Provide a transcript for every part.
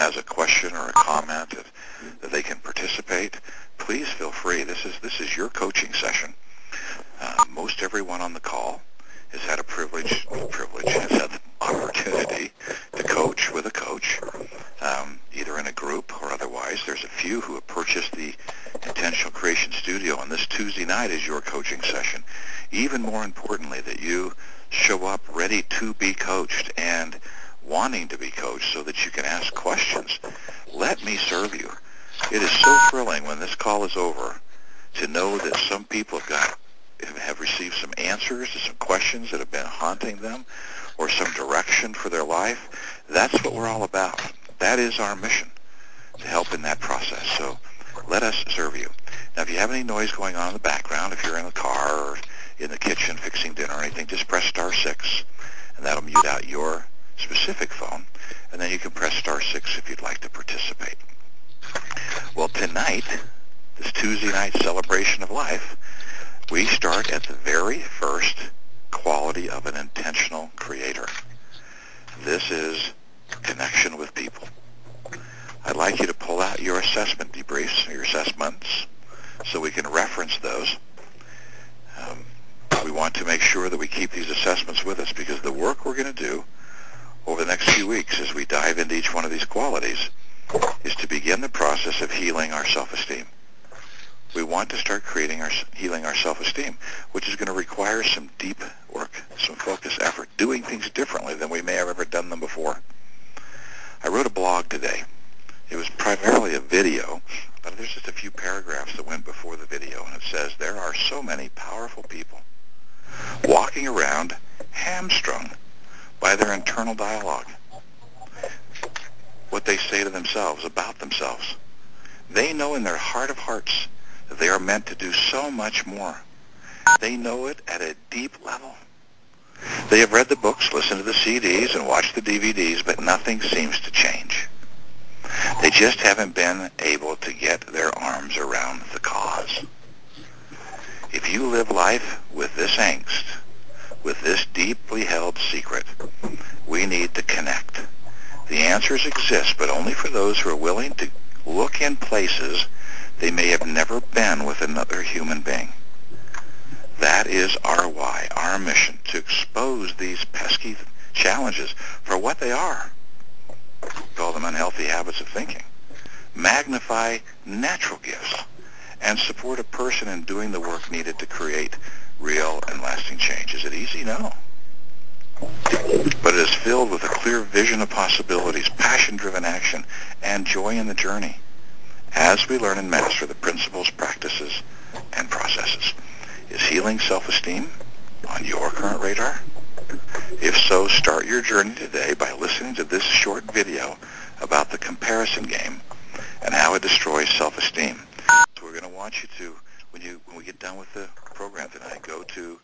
has a question or a comment that they can participate, please feel free. This is your coaching session. Most everyone on the call has had has had the opportunity to coach with a coach, either in a group or otherwise. There's a few who have purchased the Intentional Creation Studio, and this Tuesday night is your coaching session. Even more importantly, that you show up ready to be coached and wanting to be coached so that you can ask questions. Let me serve you. It is so thrilling when this call is over to know that some people have received some answers to some questions that have been haunting them, or some direction for their life. That's what we're all about. That is our mission, to help in that process. So let us serve you. Now, if you have any noise going on in the background, if you're in the car or in the kitchen fixing dinner or anything, just press *6, and that'll mute out your specific phone, and then you can press *6 if you'd like to participate. Well, tonight, this Tuesday night celebration of life, we start at the very first quality of an intentional creator. This is connection with people. I'd like you to pull out your assessment debriefs, your assessments, so we can reference those. We want to make sure that we keep these assessments with us, because the work we're going to do over the next few weeks as we dive into each one of these qualities is to begin the process of healing our self-esteem. We want to start healing our self-esteem, which is going to require some deep work, some focused effort, doing things differently than we may have ever done them before. I wrote a blog today. It was primarily a video, but there's just a few paragraphs that went before the video, and it says, there are so many powerful people walking around hamstrung by their internal dialogue, what they say to themselves about themselves. They know in their heart of hearts that they are meant to do so much more. They know it at a deep level. They have read the books, listened to the CDs, and watched the DVDs, but nothing seems to change. They just haven't been able to get their arms around the cause. If you live life with this angst, with this deeply held secret, we need to connect. The answers exist, but only for those who are willing to look in places they may have never been with another human being. That is our why, our mission, to expose these pesky challenges for what they are. We call them unhealthy habits of thinking. Magnify natural gifts and support a person in doing the work needed to create real and lasting change. Is it easy? No. But it is filled with a clear vision of possibilities, passion-driven action, and joy in the journey as we learn and master the principles, practices, and processes. Is healing self-esteem on your current radar? If so, start your journey today by listening to this short video about the comparison game and how it destroys self-esteem. So we're going to want you to, when we get done with the program tonight, go to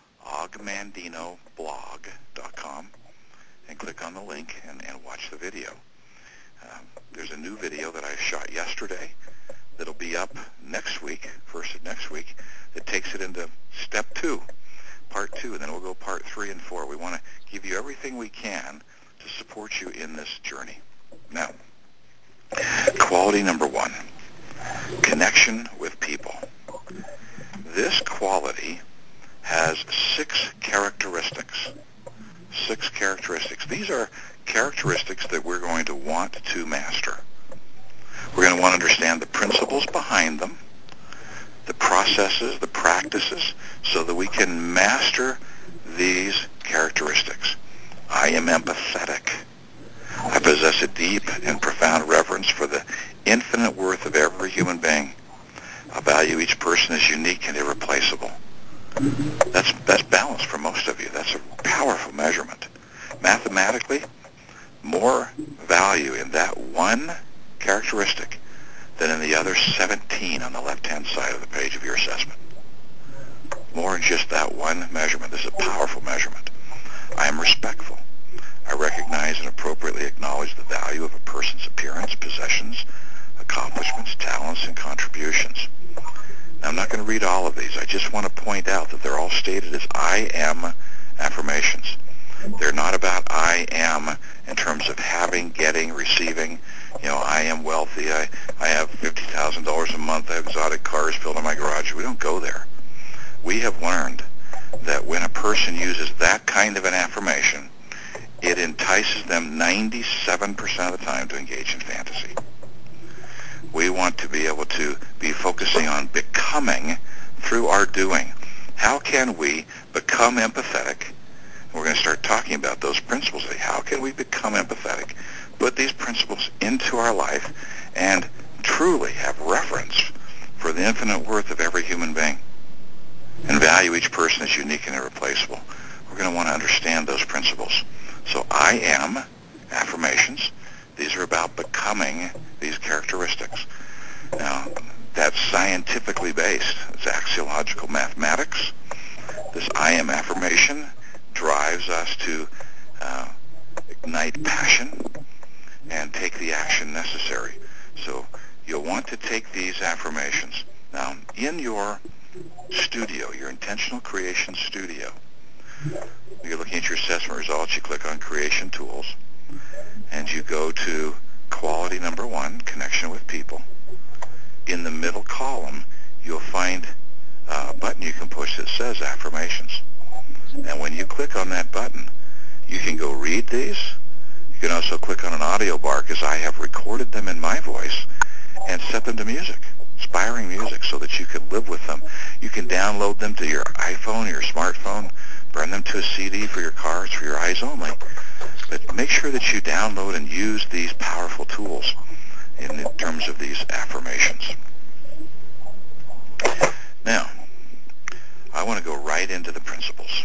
ogmandinoblog.com and click on the link and watch the video. There's a new video that I shot yesterday that'll be up next week, first of next week, that takes it into step 2, part 2, and then we'll go part 3 and 4. We want to give you everything we can to support you in this journey. Now, quality number 1, connection with people. This quality has 6 characteristics. 6 characteristics. These are characteristics that we're going to want to master. We're going to want to understand the principles behind them, the processes, the practices, so that we can master these characteristics. I am empathetic. I possess a deep and profound reverence for the infinite worth of every human being. I value each person as unique and irreplaceable. That's balance for most of you. That's a powerful measurement. Mathematically, more value in that one characteristic than in the other 17 on the left-hand side of the page of your assessment. More in just that one measurement. This is a powerful measurement. I am respectful. I recognize and appropriately acknowledge the value of a person's appearance, possessions, accomplishments, talents, and contributions. Now, I'm not going to read all of these. I just want to point out that they're all stated as I am affirmations. They're not about I am in terms of having, getting, receiving. I am wealthy. I have $50,000 a month. I have exotic cars filled in my garage. We don't go there. We have learned that when a person uses that kind of an affirmation, it entices them 97% of the time to engage in fantasy. We want to be able to be focusing on becoming through our doing. How can we become empathetic? We're going to start talking about those principles today. How can we become empathetic, put these principles into our life, and truly have reverence for the infinite worth of every human being and value each person as unique and irreplaceable? We're going to want to understand those principles. So I am affirmations. These are about becoming these characteristics. Now, that's scientifically based. It's axiological mathematics. This I am affirmation drives us to ignite passion and take the action necessary. So you'll want to take these affirmations. Now, in your studio, your intentional creation studio, you're looking at your assessment results, you click on Creation Tools, and you go to Quality number 1, Connection with People. In the middle column, you'll find a button you can push that says Affirmations. And when you click on that button, you can go read these. You can also click on an audio bar, because I have recorded them in my voice and set them to music, inspiring music, so that you can live with them. You can download them to your iPhone or your smartphone, burn them to a CD for your car. It's for your eyes only. But make sure that you download and use these powerful tools in terms of these affirmations. Now, I want to go right into the principles.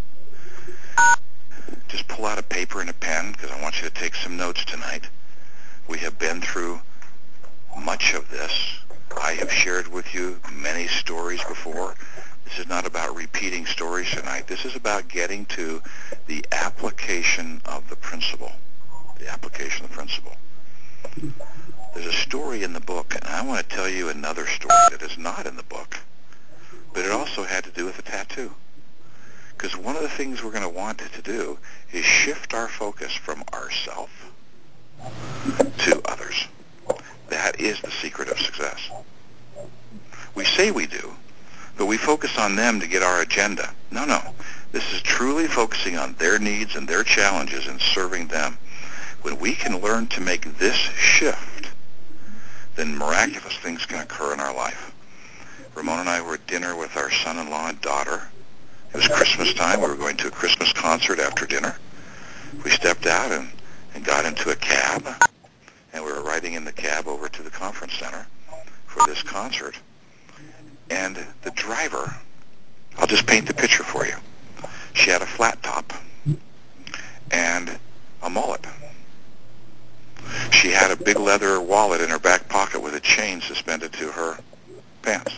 Just pull out a paper and a pen, because I want you to take some notes tonight. We have been through much of this. I have shared with you many stories before. This is not about repeating stories tonight. This is about getting to the application of the principle. The application of the principle. There's a story in the book, and I want to tell you another story that is not in the book, but it also had to do with a tattoo. Because one of the things we're going to want to do is shift our focus from ourself to others. That is the secret of success. We say we do, but we focus on them to get our agenda. No. This is truly focusing on their needs and their challenges and serving them. When we can learn to make this shift, then miraculous things can occur in our life. Ramona and I were at dinner with our son-in-law and daughter. It was Christmas time. We were going to a Christmas concert after dinner. We stepped out and got into a cab, and we were riding in the cab over to the conference center for this concert. And the driver, I'll just paint the picture for you. She had a flat top and a mullet. She had a big leather wallet in her back pocket with a chain suspended to her pants.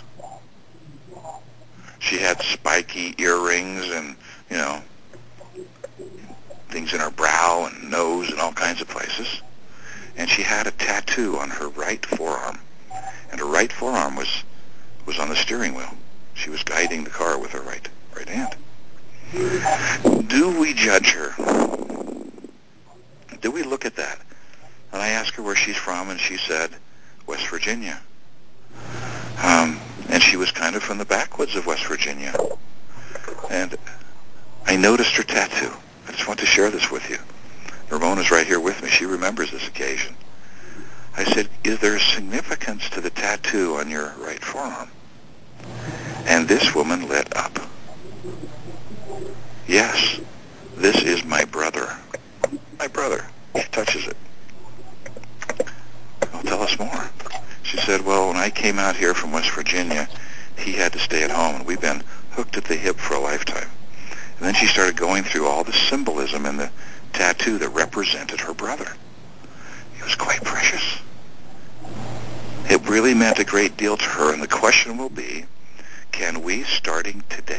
She had spiky earrings and, things in her brow and nose and all kinds of places. And she had a tattoo on her right forearm. And her right forearm was on the steering wheel. She was guiding the car with her right hand. Do we judge her? Do we look at that? And I asked her where she's from, and she said, West Virginia. And she was kind of from the backwoods of West Virginia. And I noticed her tattoo. I just want to share this with you. Ramona's right here with me. She remembers this occasion. I said, is there significance to the tattoo on your right forearm? And this woman lit up. Yes, this is my brother. My brother. She touches it. Well, tell us more. She said, well, when I came out here from West Virginia, he had to stay at home, and we've been hooked at the hip for a lifetime. And then she started going through all the symbolism in the tattoo that represented her brother. It was quite precious. It really meant a great deal to her, and the question will be, can we, starting today,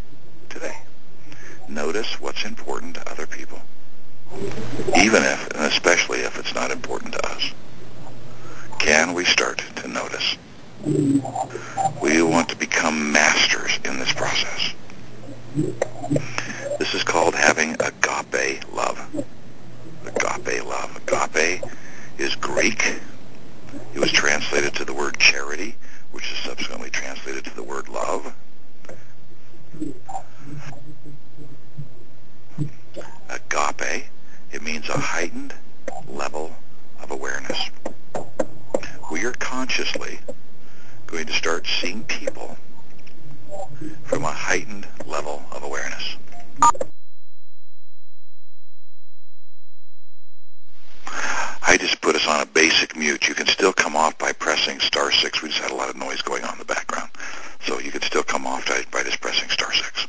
notice what's important to other people? Even if, and especially if it's not important to us. Can we start to notice? We want to become masters in this process. This is called having agape level of awareness. We are consciously going to start seeing people from a heightened level of awareness. I just put us on a basic mute. You can still come off by pressing *6. We just had a lot of noise going on in the background. So you can still come off by just pressing *6.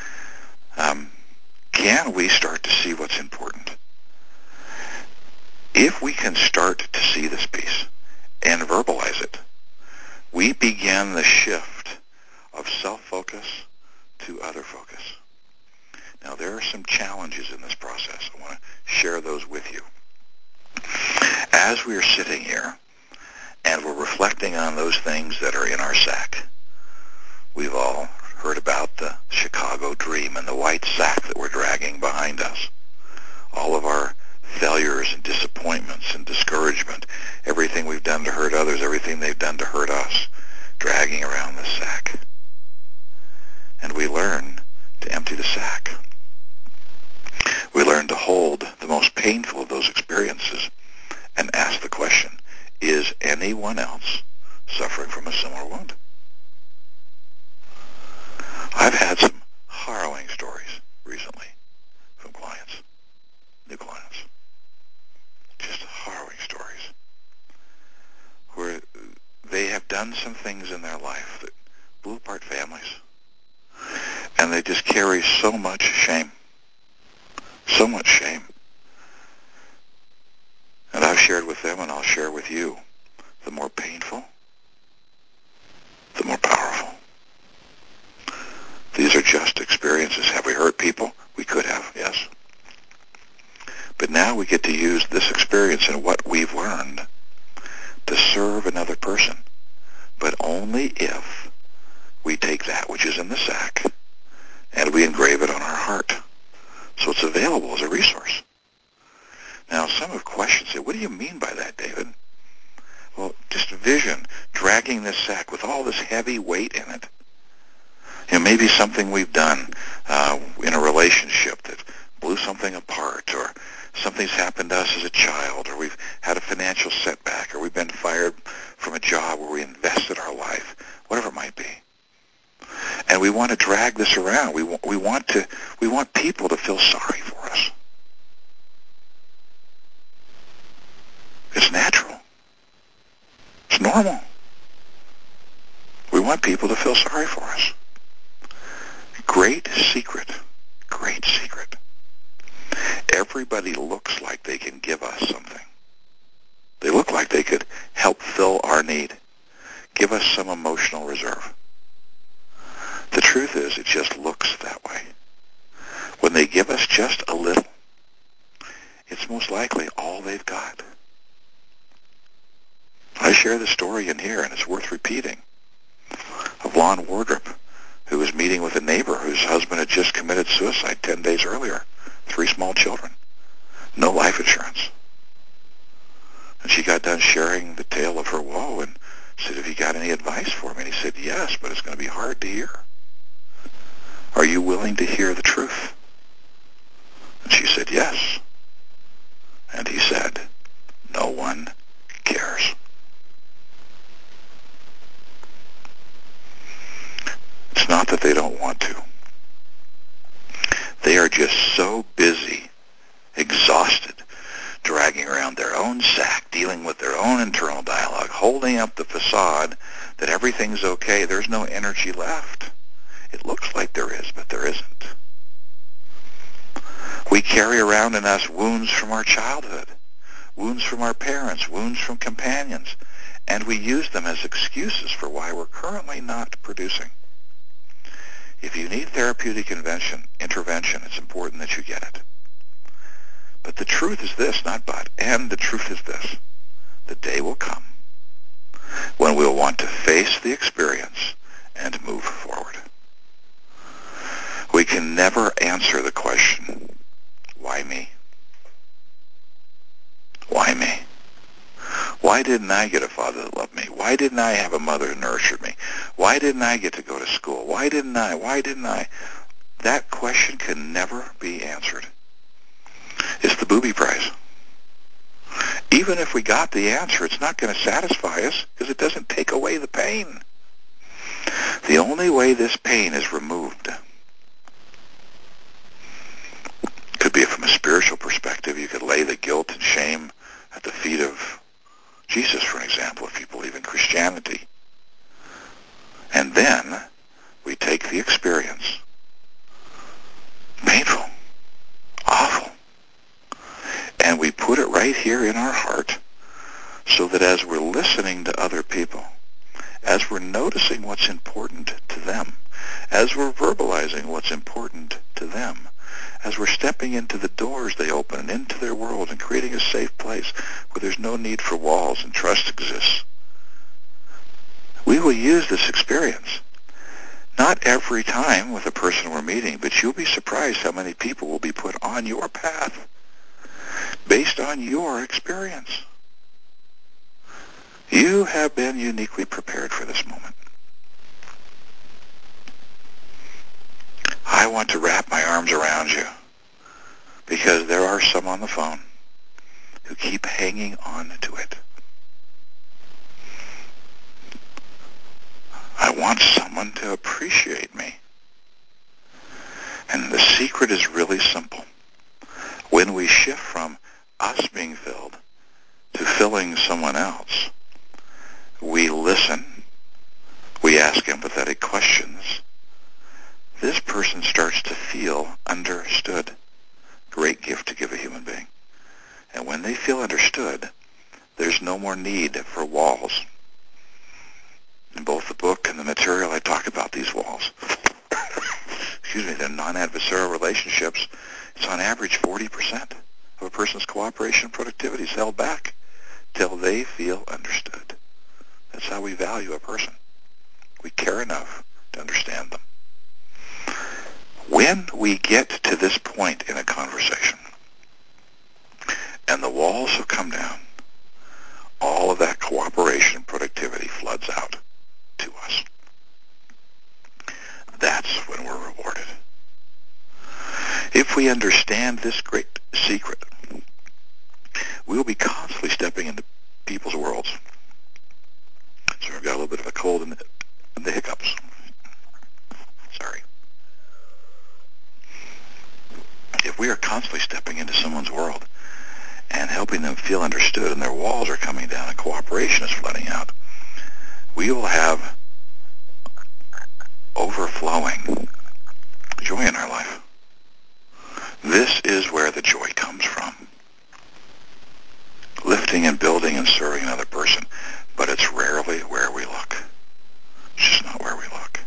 Can we start to see what's important? If we can start to see this piece and verbalize it, we begin the shift of self-focus to other focus. Now, there are some challenges in this process. I want to share those with you. As we are sitting here and we're reflecting on those things that are in our sack, we've all heard about the Chicago dream and the white sack that we're dragging behind us. All of our failures and disappointments and discouragement, everything we've done to hurt others, everything they've done to hurt us, dragging around the sack. And we learn to empty the sack. We learn to hold the most painful of those experiences and ask the question, is anyone else suffering from a similar wound? I've had some harrowing stories recently from clients, new clients. Just harrowing stories where they have done some things in their life that blew apart families, and they just carry so much shame. So much shame. And I've shared with them, and I'll share with you, the more painful, the more powerful. These are just experiences. Have we hurt people? We could have, yes. But now we get to use this experience and what we've learned to serve another person, but only if we take that which is in the sack and we engrave it on our heart. So it's available as a resource. Now, some have questioned, say, what do you mean by that, David? Well, just vision dragging this sack with all this heavy weight in it. Maybe something we've done in a relationship that blew something apart, or something's happened to us as a child, or we've had a financial setback, or we've been fired from a job where we invested our life, whatever it might be. And we want to drag this around. We want people to feel sorry for us. It's natural. It's normal. We want people to feel sorry for us. Great secret. Great secret. Everybody looks like they can give us something. They look like they could help fill our need, give us some emotional reserve. The truth is, it just looks that way. When they give us just a little, it's most likely all they've got. I share the story in here, and it's worth repeating, of Lon Wardrop, who was meeting with a neighbor whose husband had just committed suicide 10 days earlier, 3 small children, no life insurance. And she got done sharing the tale of her woe and said, have you got any advice for me? And he said, yes, but it's going to be hard to hear. Are you willing to hear the truth? And she said, yes. And he said, no one cares. It's not that they don't want to. They are just so busy, exhausted, dragging around their own sack, dealing with their own internal dialogue, holding up the facade that everything's okay. There's no energy left. It looks like there is, but there isn't. We carry around in us wounds from our childhood, wounds from our parents, wounds from companions, and we use them as excuses for why we're currently not producing. If you need therapeutic intervention, it's important that you get it. But the truth is this, not but, and the truth is this. The day will come when we'll want to face the experience and move forward. We can never answer the question, why me? Why me? Why didn't I get a father that loved me? Why didn't I have a mother who nurtured me? Why didn't I get to go to school? Why didn't I? Why didn't I? That question can never be answered. It's the booby prize. even if we got the answer, it's not going to satisfy us because it doesn't take away the pain. The only way this pain is removed could be from a spiritual perspective. You could lay the guilt and shame at the feet of Jesus, for example, if you believe in Christianity. And then we take the experience, painful, awful, and we put it right here in our heart so that as we're listening to other people, as we're noticing what's important to them, as we're verbalizing what's important to them, as we're stepping into the doors they open and into their world and creating a safe place where there's no need for walls and trust exists, we will use this experience. Not every time with a person we're meeting, but you'll be surprised how many people will be put on your path based on your experience. You have been uniquely prepared for this moment. I want to wrap my arms around you because there are some on the phone who keep hanging on to it. I want someone to appreciate me. And the secret is really simple. When we shift from us being filled to filling someone else, we listen, we ask empathetic questions, this person starts to feel understood. Great gift to give a human being. And when they feel understood, there's no more need for walls. In both the book and the material, I talk about these walls. Excuse me, they're non-adversarial relationships. It's on average 40% of a person's cooperation and productivity is held back till they feel understood. That's how we value a person. We care enough to understand them. When we get to this point in a conversation and the walls have come down, all of that cooperation and productivity floods out to us. That's when we're rewarded. If we understand this great secret, we will be constantly stepping into people's worlds. So I've got a little bit of a cold and the hiccups. Sorry. If we are constantly stepping into someone's world and helping them feel understood and their walls are coming down and cooperation is flooding out, we will have overflowing joy in our life. This is where the joy comes from. Lifting and building and serving another person, but it's rarely where we look. It's just not where we look.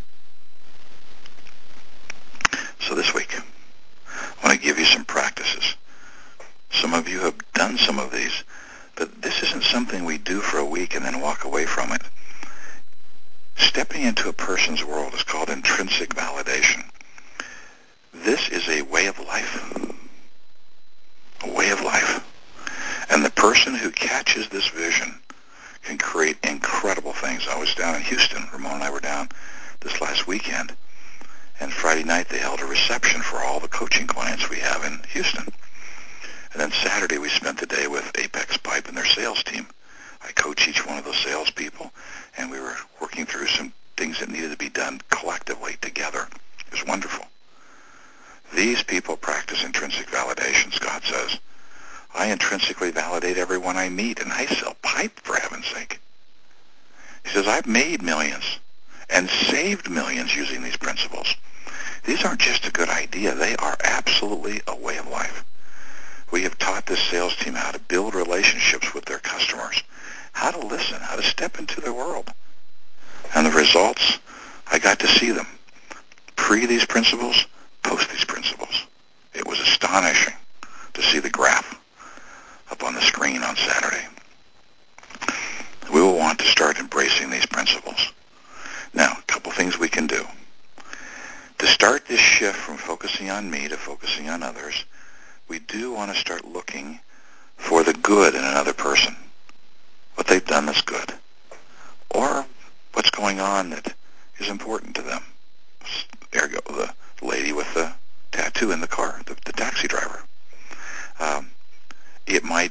So this week, I want to give you some practices. Some of you have done some of these, but this isn't something we do for a week and then walk away from it. Stepping into a person's world is called intrinsic validation. This is a way of life. A way of life. And the person who catches this vision can create incredible things. I was down in Houston. Ramon and I were down this last weekend. And Friday night they held a reception for all the coaching clients we have in Houston. And then Saturday we spent the day with Apex Pipe and their sales team. I coach each one of those salespeople, and we were working through some things that needed to be done collectively together. It was wonderful. These people practice intrinsic validation. Scott says, I intrinsically validate everyone I meet, and I sell pipe, for heaven's sake. He says, I've made millions and saved millions using these principles. These aren't just a good idea. They are absolutely a way of life. We have taught this sales team how to build relationships with their customers, how to listen, how to step into their world. And the results, I got to see them. Pre these principles, post these principles. It was astonishing to see the graph up on the screen on Saturday. We will want to start embracing these principles. Now, a couple things we can do. To start this shift from focusing on me to focusing on others, we do want to start looking for the good in another person. What they've done that's good. Or what's going on that is important to them. There you go, the lady with the tattoo in the car, the taxi driver. It might be someone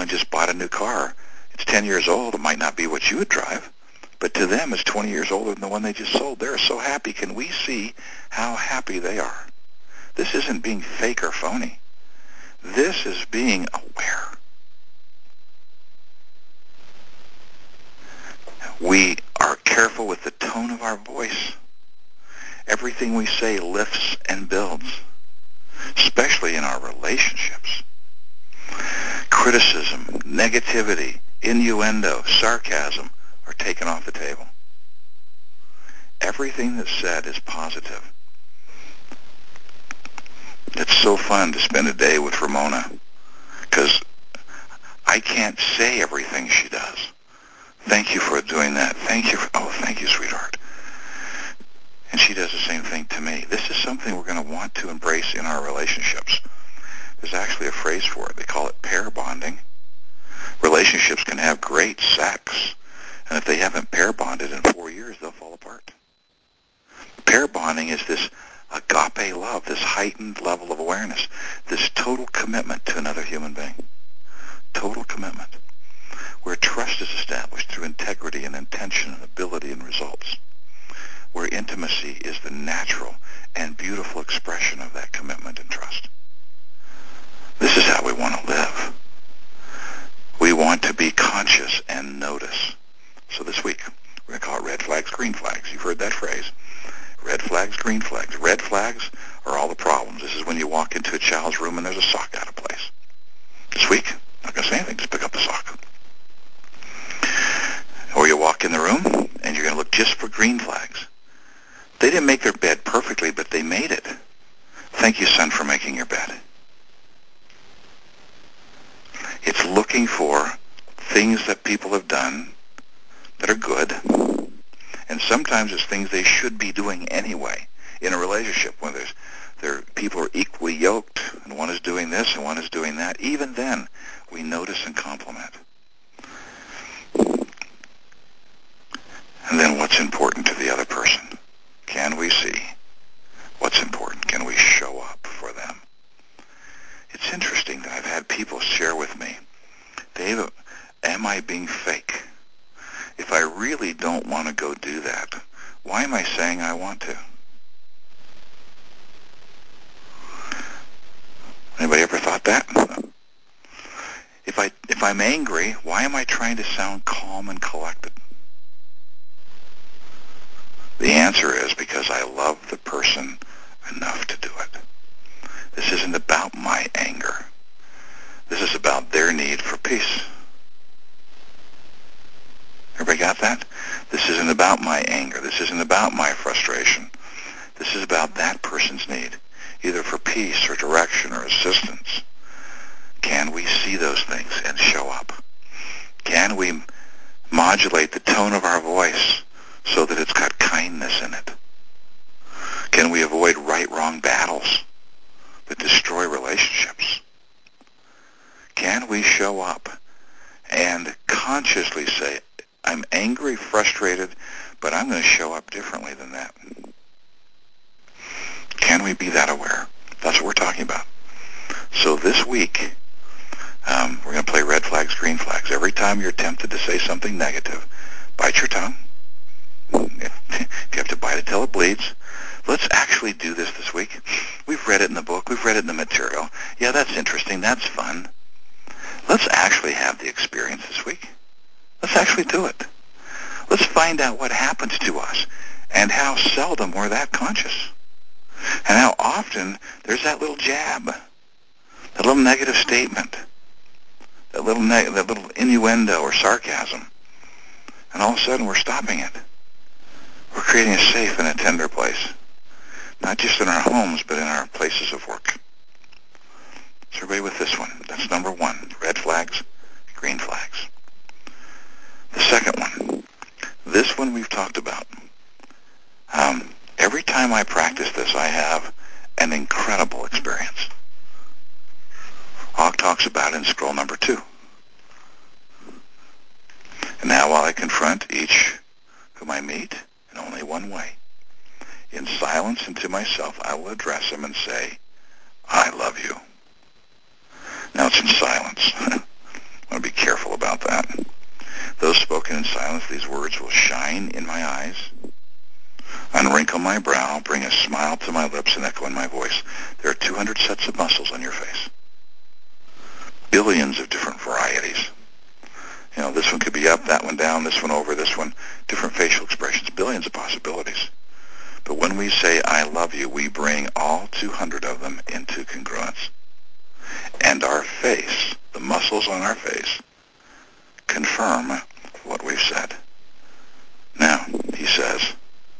someone just bought a new car. It's 10 years old. It might not be what you would drive, but to them it's 20 years older than the one they just sold. They're so happy. Can we see how happy they are? This isn't being fake or phony. This is being aware. We are careful with the tone of our voice. Everything we say lifts and builds, especially in our relationships. Criticism, negativity, innuendo, sarcasm are taken off the table. Everything that's said is positive. It's so fun to spend a day with Ramona because I can't say everything she does. Thank you for doing that. Thank you. Thank you, sweetheart. And she does the same thing to me. This is something we're going to want to embrace in our relationships. There's actually a phrase for it. They call it pair bonding. Relationships can have great sex, and if they haven't pair bonded in 4 years, they'll fall apart. Pair bonding is this agape love, this heightened level of awareness, this total commitment to another human being. Total commitment, where trust is established through integrity and intention and ability and results, where intimacy is the natural and beautiful expression of that commitment and trust. This is how we want to live. We want to be conscious and notice. So this week, we're going to call it red flags, green flags. You've heard that phrase. Red flags, green flags. Red flags are all the problems. This is when you walk into a child's room and there's a sock out of place. This week, not going to say anything, just pick up the sock. Or you walk in the room and you're going to look just for green flags. They didn't make their bed perfectly, but they made it. Thank you, son, for making your bed. It's looking for things that people have done that are good, and sometimes it's things they should be doing anyway in a relationship when people are equally yoked, and one is doing this and one is doing that. Even then, we notice and compliment. And then what's important to the other person? Can we see what's important? Can we show up for them? It's interesting that I've had people share with me, Dave, am I being fake? If I really don't want to go do that, why am I saying I want to? Anybody ever thought that? If I'm angry, why am I trying to sound calm and collected? The answer is because I love the person enough to do it. This isn't about my anger. This is about their need for peace. Everybody got that? This isn't about my anger. This isn't about my frustration. This is about that person's need, either for peace or direction or assistance. Can we see those things and show up? Can we modulate the tone of our voice so that it's got kindness in it? Can we avoid right-wrong battles that destroy relationships? Can we show up and consciously say, I'm angry, frustrated, but I'm going to show up differently than that? Can we be that aware? That's what we're talking about. So this week, we're going to play red flags, green flags. Every time you're tempted to say something negative, bite your tongue. If you have to bite it till it bleeds, let's actually do this week. We've read it in the book. We've read it in the material. Yeah, that's interesting. That's fun. Let's actually have the experience this week. Let's actually do it. Let's find out what happens to us and how seldom we're that conscious. And how often there's that little jab, that little negative statement, that little innuendo or sarcasm. And all of a sudden we're stopping it. We're creating a safe and a tender place, not just in our homes, but in our places of work. So everybody with this one. That's number one, red flags, green flags. The second one, this one we've talked about. Every time I practice this, I have an incredible experience. Og talks about it in scroll number 2. And now while I confront each whom I meet in only one way, in silence and to myself, I will address them and say, I love you. Now it's in silence. I'm going to Though spoken in silence, these words will shine in my eyes, unwrinkle my brow, bring a smile to my lips, and echo in my voice. There are 200 sets of muscles on your face. Billions of different varieties. You know, this one could be up, that one down, this one over, this one, different facial expressions, billions of possibilities. But when we say, I love you, we bring all 200 of them into congruence. And our face, the muscles on our face, confirm what we've said. Now, he says,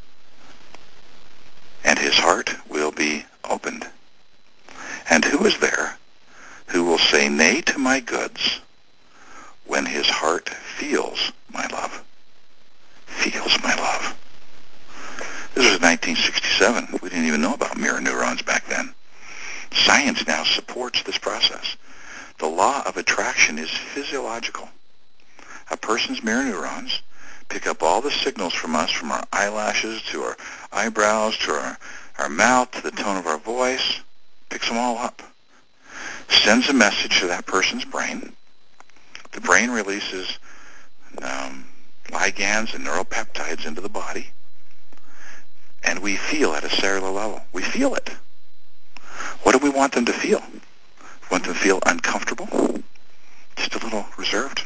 and his heart will be opened. And who is there who will say nay to my goods when his heart feels my love? Feels my love. This was 1967. We didn't even know about mirror neurons back then. Science now supports this process. The law of attraction is physiological. A person's mirror neurons pick up all the signals from us, from our eyelashes to our eyebrows to our mouth to the tone of our voice, picks them all up, sends a message to that person's brain. The brain releases ligands and neuropeptides into the body, and we feel at a cellular level. We feel it. What do we want them to feel? We want them to feel uncomfortable, just a little reserved.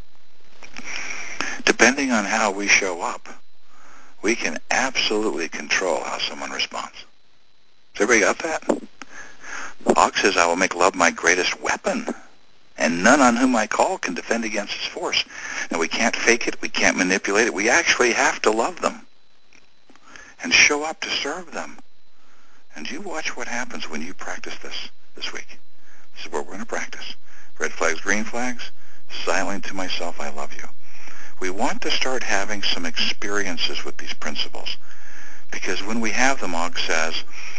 Depending on how we show up, we can absolutely control how someone responds. Has everybody got that? Og says, I will make love my greatest weapon, and none on whom I call can defend against its force. Now, we can't fake it. We can't manipulate it. We actually have to love them and show up to serve them. And you watch what happens when you practice this week. This is what we're going to practice. Red flags, green flags, silently to myself, I love you. We want to start having some experiences with these principles, because when we have them, Og says,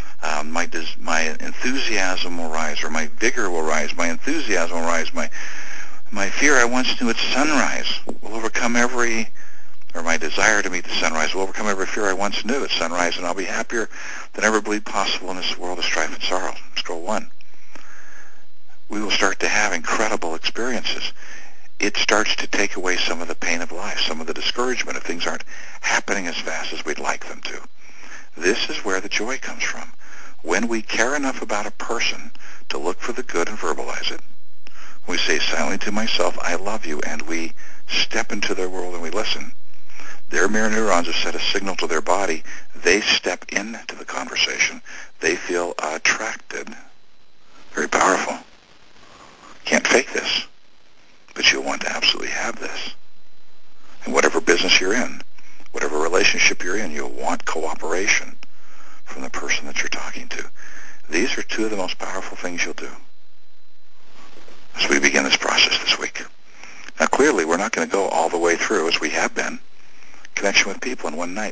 my enthusiasm will rise, or my vigor will rise, my enthusiasm will rise, my fear I once knew at sunrise will overcome or my desire to meet the sunrise will overcome every fear I once knew at sunrise, and I'll be happier than ever believed possible in this world of strife and sorrow. Scroll 1. We will start to have incredible experiences. It starts to take away some of the pain of life, some of the discouragement if things aren't happening as fast as we'd like them to. This is where the joy comes from. When we care enough about a person to look for the good and verbalize it, we say silently to myself, I love you, and we step into their world and we listen. Their mirror neurons have set a signal to their body. They step into the conversation. They feel attracted. Very powerful. Can't fake this, but you'll want to absolutely have this. And whatever business you're in, whatever relationship you're in, you'll want cooperation from the person that you're talking to. These are two of the most powerful things you'll do as we begin this process this week. Now, clearly, we're not going to go all the way through, as we have been, connection with people in one night.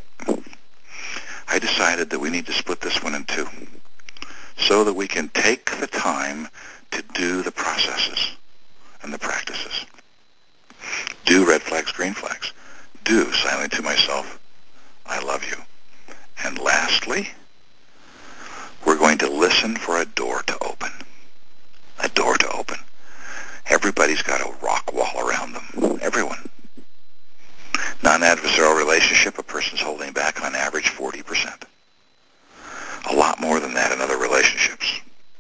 I decided that we need to split this one in two so that we can take the time to do the processes and the practices. Do red flags, green flags. Do silently to myself, I love you. And lastly, we're going to listen for a door to open. A door to open. Everybody's got a rock wall around them. Everyone. Non-adversarial relationship, a person's holding back on average 40%. A lot more than that in other relationships.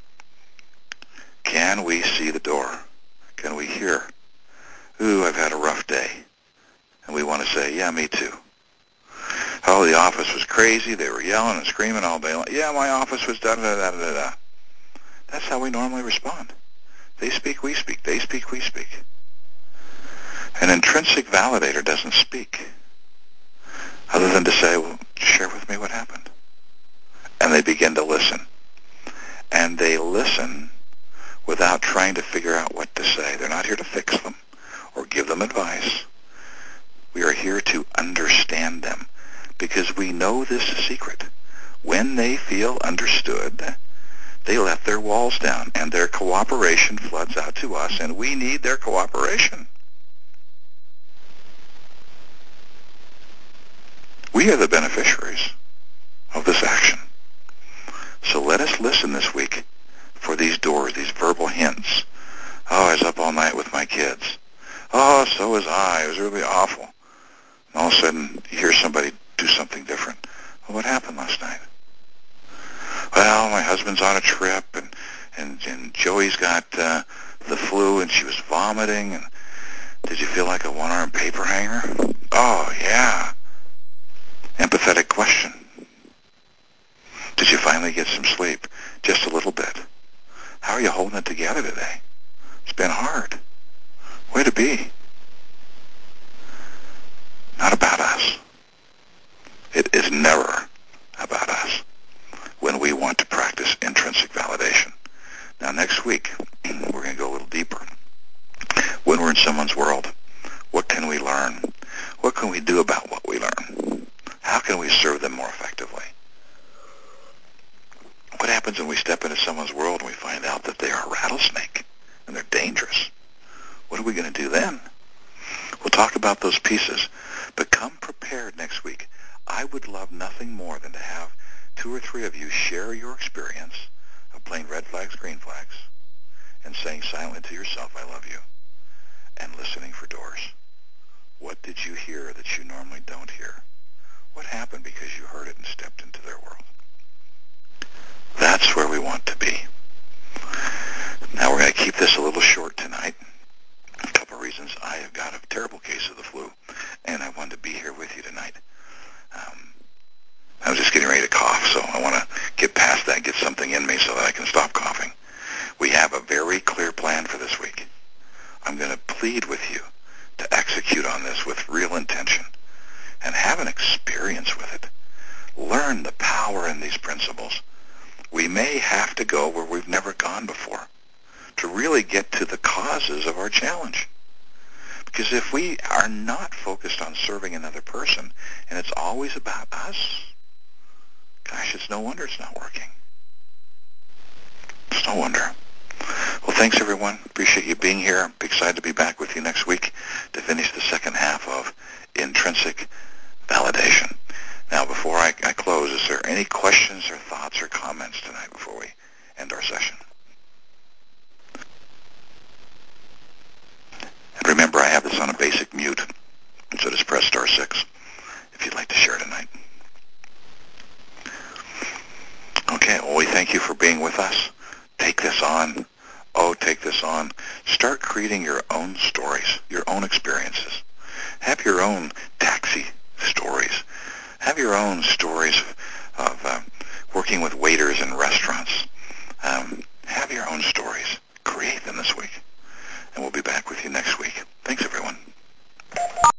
Can we see the door? Can we hear? Ooh, I've had a rough day. And we want to say, yeah, me too. Oh, the office was crazy. They were yelling and screaming all day long. Yeah, my office was da-da-da-da-da-da. That's how we normally respond. They speak, we speak. They speak, we speak. An intrinsic validator doesn't speak other than to say, well, share with me what happened. And they begin to listen. And they listen without trying to figure out what to say. They're not here to fix them or give them advice. We are here to understand them, because we know this secret. When they feel understood, they let their walls down, and their cooperation floods out to us, and we need their cooperation. We are the beneficiaries of this action. So let us listen this week for these doors, these verbal hints. Oh, I was up all night with my kids. Oh, so was I. It was really, And Joey's got the flu, and she was vomiting. And did you feel like a one-armed paper hanger? Oh, yeah. Empathetic question. Did you finally get some sleep? Just a little bit. How are you holding it together today? It's been hard. Way to be. Not about us. It is never about us when we want to practice intrinsic validation. Now, next week, we're going to go a little deeper. When we're in someone's world, what can we learn? What can we do about what we learn? How can we serve them more effectively? What happens when we step into someone's world and we find out that they are a rattlesnake and they're dangerous? What are we going to do then? We'll talk about those pieces, but come prepared next week. I would love nothing more than to have 2 or 3 of you share your experience of playing red flags, green flags, and saying silently to yourself, I love you, and listening for doors. What did you hear that you normally don't hear? What happened because you heard it and stepped into their world? That's where we want to be. Now we're going to keep this a little short tonight. A couple of reasons. I have got a terrible case of the flu, and I wanted to be here with you tonight. I was just getting ready to cough, so I want to get past that, get something in me so that I can stop coughing. We have a very clear plan for this week. I'm going to plead with you to execute on this with real intention and have an experience with it. Learn the power in these principles. We may have to go where we've never gone before to really get to the causes of our challenge. Because if we are not focused on serving another person and it's always about us, gosh, it's no wonder it's not working. It's no wonder. Well, thanks, everyone. Appreciate you being here. I'm excited to be back with you next week to finish the second half of Intrinsic Validation. Now, before I close, is there any questions or thoughts or comments tonight before we end our session? And remember, I have this on a basic mute, so just press *6 if you'd like to share tonight. Okay, well, we thank you for being with us. Take this on. Oh, take this on. Start creating your own stories, your own experiences. Have your own taxi stories. Have your own stories of working with waiters in restaurants. Have your own stories.